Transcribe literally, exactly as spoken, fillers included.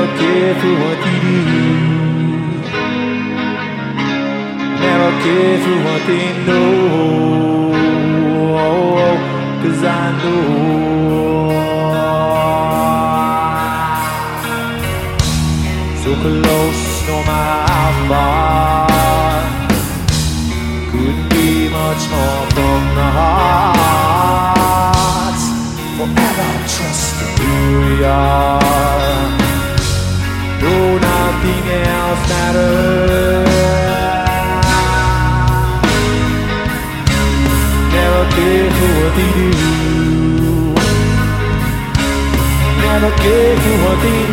Never care for what they do. Never care for what they know. 'Cause I know so close, no matter how far. Couldn't be much more from the heart. Forever trusting who we are. No, nothing else matters. Never care for what they do. Never care for what they